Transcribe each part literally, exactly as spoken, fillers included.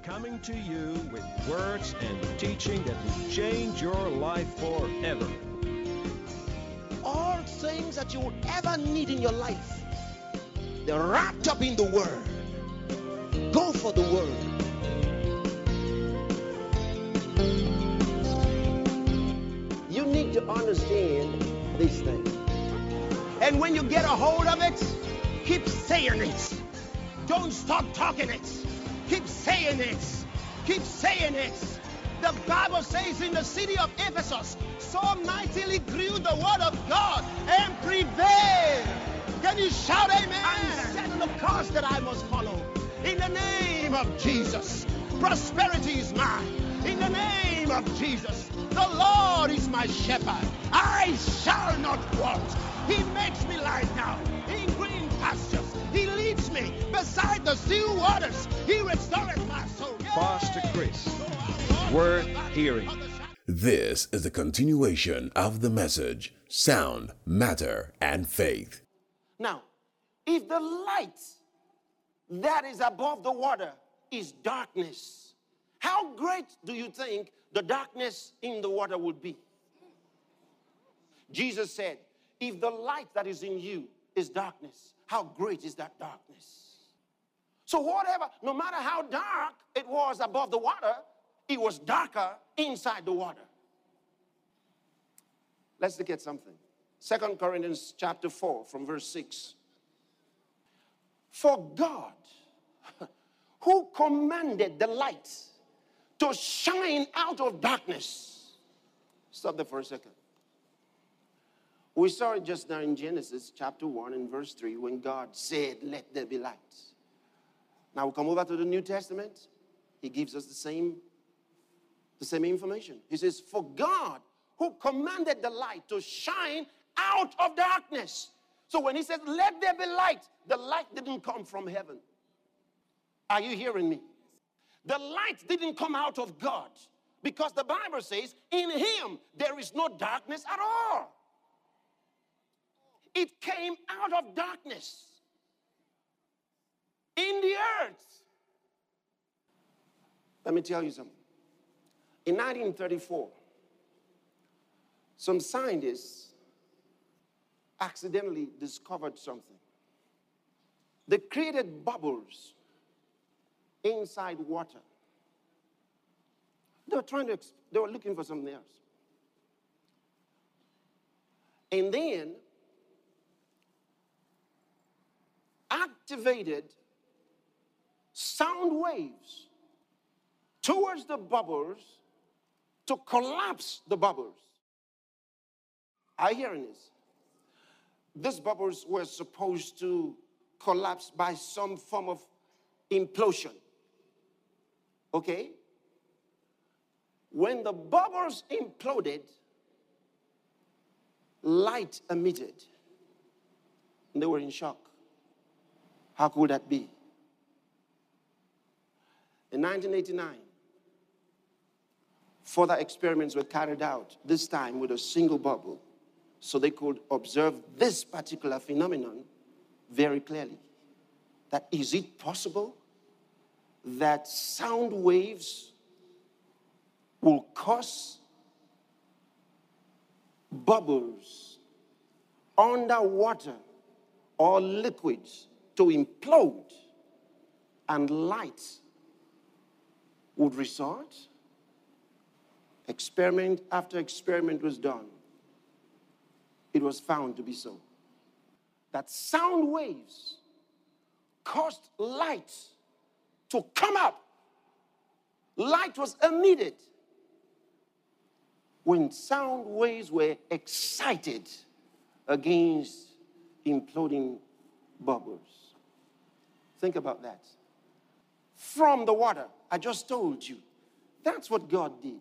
coming to you with words and teaching that will change your life forever. All things that you would ever need in your life, they're wrapped up in the Word. Go for the Word. You need to understand these things. And when you get a hold of it, keep saying it. Don't stop talking it. Keep saying it. Keep saying it. The Bible says in the city of Ephesus, so mightily grew the word of God and prevailed. Can you shout amen? I'm setting the course that I must follow. In the name of Jesus, prosperity is mine. In the name of Jesus, the Lord is my shepherd. I shall not want. He makes me lie down in green pastures. He leads me beside the still waters. He restores my soul. Pastor Chris, worth hearing. This is the continuation of the message, Sound, Matter, and Faith. Now, if the light that is above the water is darkness, how great do you think the darkness in the water would be? Jesus said, if the light that is in you is darkness, how great is that darkness? So whatever, no matter how dark it was above the water, it was darker inside the water. Let's look at something. Second Corinthians chapter four from verse six. For God, who commanded the light to shine out of darkness. Stop there for a second. We saw it just now in Genesis chapter one and verse three when God said, let there be light. Now we come over to the New Testament. He gives us the same, the same information. He says, for God who commanded the light to shine out of darkness. So when he says, let there be light, the light didn't come from heaven. Are you hearing me? The light didn't come out of God because the Bible says, in him there is no darkness at all. It came out of darkness in the earth. Let me tell you something. In nineteen thirty-four, some scientists accidentally discovered something. They created bubbles inside water. They were trying to, they were looking for something else. And then activated sound waves towards the bubbles to collapse the bubbles. Are you hearing this? These bubbles were supposed to collapse by some form of implosion. Okay? When the bubbles imploded, light emitted. And they were in shock. How could that be? In nineteen eighty-nine, further experiments were carried out, this time with a single bubble, so they could observe this particular phenomenon very clearly. That is it possible that sound waves will cause bubbles underwater or liquids to implode and light would result? Experiment after experiment was done. It was found to be so. That sound waves caused light to come up. Light was emitted when sound waves were excited against imploding bubbles. Think about that. From the water, I just told you, that's what God did.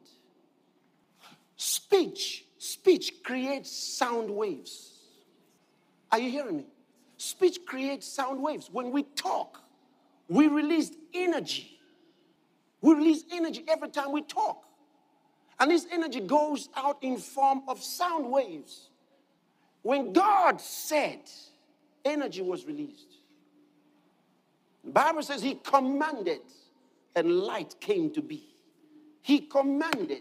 Speech, speech creates sound waves. Are you hearing me? Speech creates sound waves. When we talk, we release energy. We release energy every time we talk. And this energy goes out in form of sound waves. When God said, energy was released. The Bible says he commanded and light came to be. He commanded.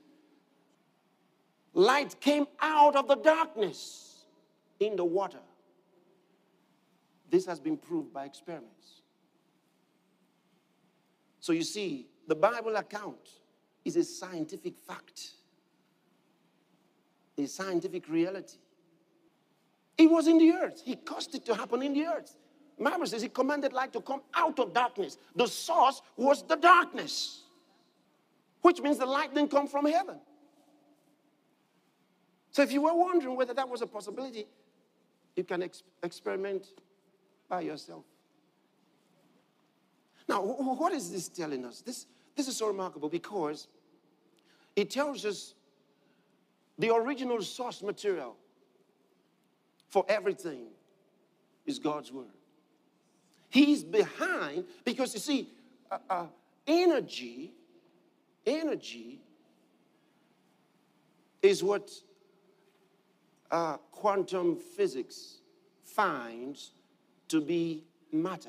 Light came out of the darkness in the water. This has been proved by experiments. So you see, the Bible account is a scientific fact, a scientific reality. It was in the earth. He caused it to happen in the earth. The Bible says he commanded light to come out of darkness. The source was the darkness, which means the light didn't come from heaven. So if you were wondering whether that was a possibility, you can ex- experiment by yourself. Now, wh- what is this telling us? This, this is so remarkable because it tells us the original source material for everything is God's word. He's behind, because you see, uh, uh, energy, energy is what uh, quantum physics finds to be matter.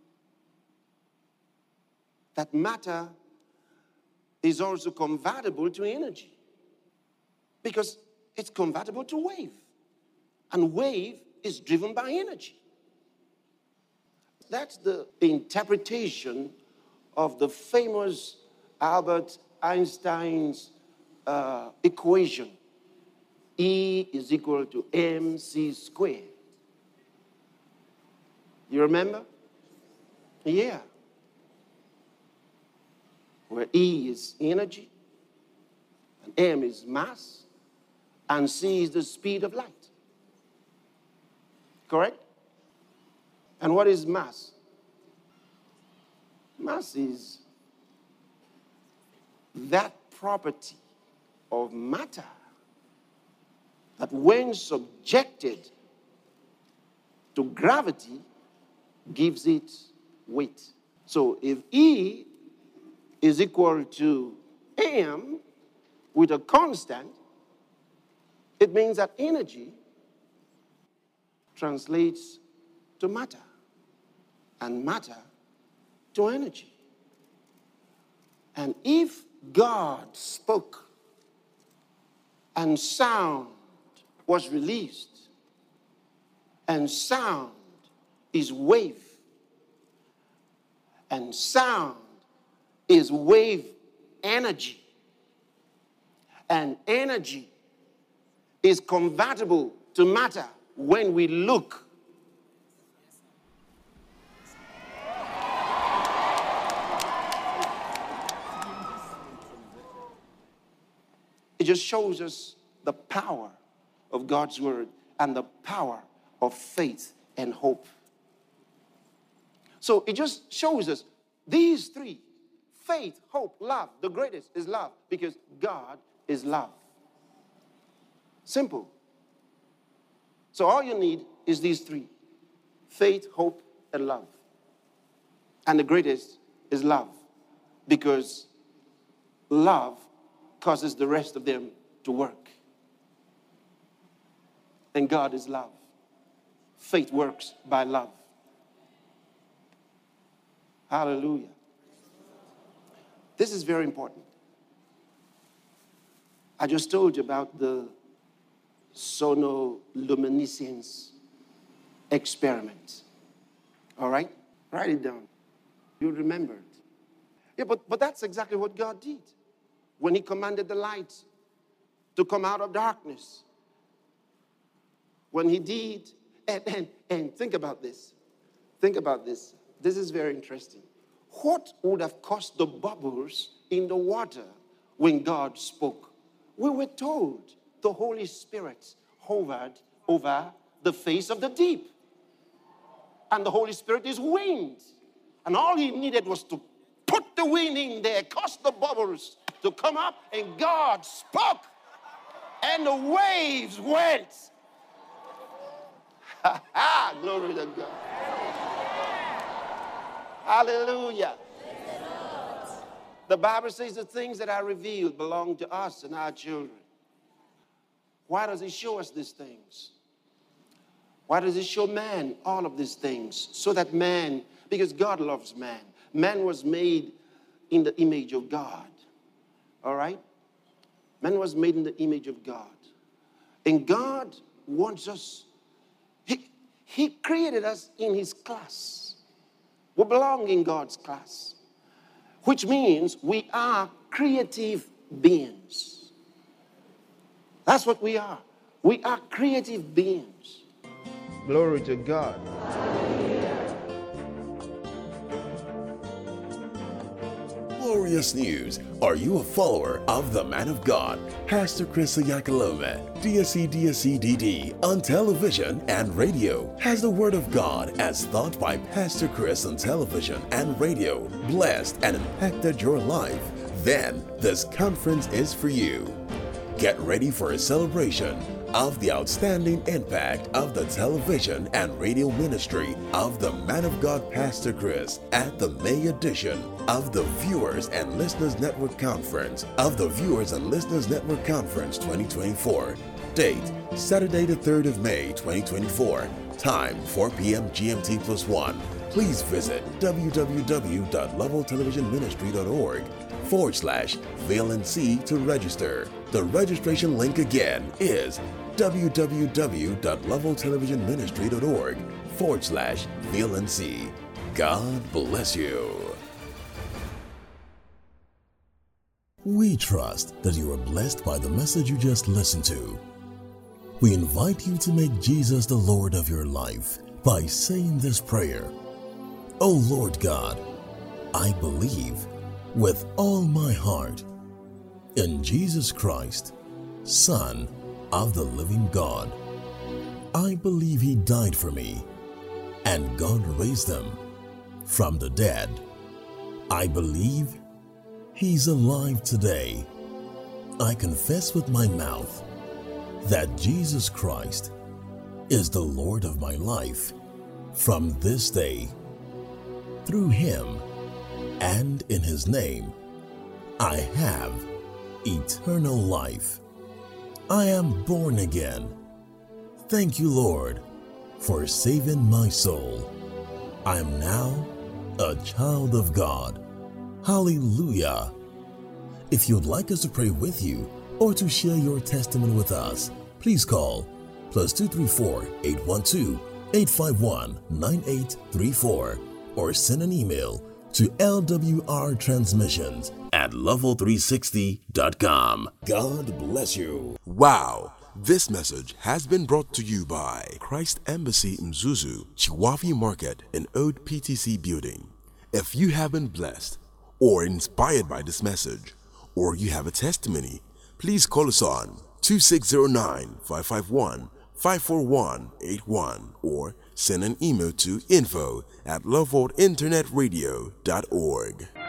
That matter is also convertible to energy because it's convertible to wave. And wave is driven by energy. That's the interpretation of the famous Albert Einstein's uh, equation. E is equal to mc squared. You remember? Yeah. Where E is energy, and m is mass, and c is the speed of light. Correct? And what is mass? Mass is that property of matter that when subjected to gravity gives it weight. So if E is equal to m with a constant, it means that energy translates to matter, and matter to energy. And if God spoke and sound was released, and sound is wave, and sound is wave energy, and energy is convertible to matter when we look. It just shows us the power of God's word and the power of faith and hope. So it just shows us these three: faith, hope, love. The greatest is love because God is love. Simple. So all you need is these three: faith, hope, and love. And the greatest is love because love causes the rest of them to work. And God is love. Faith works by love. Hallelujah. This is very important. I just told you about the sonoluminescence experiment. All right? Write it down. You'll remember it. Yeah, but, but that's exactly what God did when he commanded the light to come out of darkness. When he did, and, and, and think about this. Think about this. This is very interesting. What would have caused the bubbles in the water when God spoke? We were told the Holy Spirit hovered over the face of the deep. And the Holy Spirit is wind. And all he needed was to put the wind in there, cause the bubbles to come up, and God spoke. And the waves went. Glory to God. Hallelujah. The Bible says the things that are revealed belong to us and our children. Why does it show us these things? Why does it show man all of these things? So that man, because God loves man. Man was made in the image of God. All right? Man was made in the image of God. And God wants us, he, he created us in his class. We belong in God's class, which means we are creative beings. That's what we are. We are creative beings. Glory to God. Glorious news. Are you a follower of the man of God, Pastor Chris Oyakhilome, D S C D S C D D, on television and radio? Has the word of God as thought by Pastor Chris on television and radio blessed and impacted your life? Then this conference is for you. Get ready for a celebration of the outstanding impact of the television and radio ministry of the man of God, Pastor Chris, at the May edition of the Viewers and Listeners Network Conference of the Viewers and Listeners Network Conference twenty twenty-four. Date, Saturday the third of May twenty twenty-four. Time, four p.m. G M T plus one. Please visit w w w dot level television ministry dot org forward slash V L N C to register. The registration link again is w w w dot level television ministry dot org forward slash V L N C. God bless you. We trust that you are blessed by the message you just listened to. We invite you to make Jesus the Lord of your life by saying this prayer. O Lord God, I believe with all my heart in Jesus Christ, Son of the living God. I believe he died for me and God raised him from the dead. I believe he's alive today. I confess with my mouth that Jesus Christ is the Lord of my life from this day. Through him and in his name, I have eternal life. I am born again. Thank you, Lord, for saving my soul. I am now a child of God. Hallelujah. If you'd like us to pray with you or to share your testimony with us, please call plus two three four, eight one two, eight five one, nine eight three four or send an email to L W R transmissions at level three sixty dot com. God bless you. Wow. This message has been brought to you by Christ Embassy Mzuzu, Chiwafi Market in Old P T C Building. If you have been blessed or inspired by this message, or you have a testimony, please call us on two six zero nine, five five one, five four one eight one or send an email to info at loveworld internet radio dot org.